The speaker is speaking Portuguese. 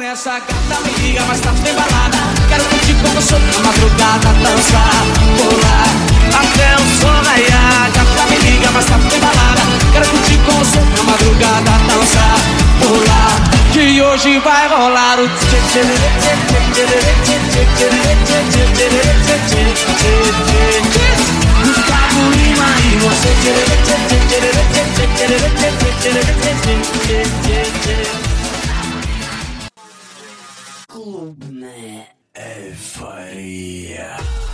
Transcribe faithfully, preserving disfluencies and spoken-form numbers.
Essa gata me liga, mas tá sem balada. Quero curtir com você na madrugada, dançar, pular até o sol raiar. Gata me liga, mas tá sem balada. Quero curtir com você na madrugada, dançar, pular, que hoje vai rolar o Gustavo Lima e você. Clube na Euforia.